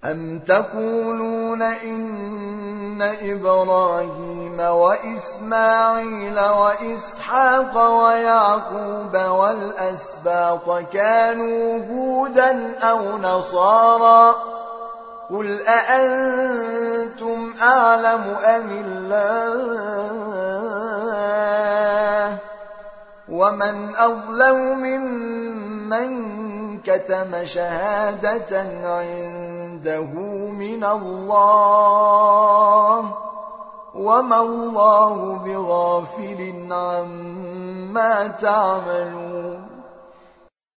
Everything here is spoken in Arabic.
أَمْ تَقُولُونَ إِنَّ إِبْرَاهِيمَ وَإِسْمَاعِيلَ وَإِسْحَاقَ وَيَعْقُوبَ وَالْأَسْبَاطَ كَانُوا هُودًا أَوْ نَصَارَىٰ قُلْ أَأَنتُمْ أَعْلَمُ أَمِ اللَّهُ وَمَنْ أَظْلَمُ مِمَّنْ كَتَمَ شَهَادَةً عِندَهُ مِنَ اللَّهِ وَمَا اللَّهُ بِغَافِلٍ عَمَّا تَعْمَلُونَ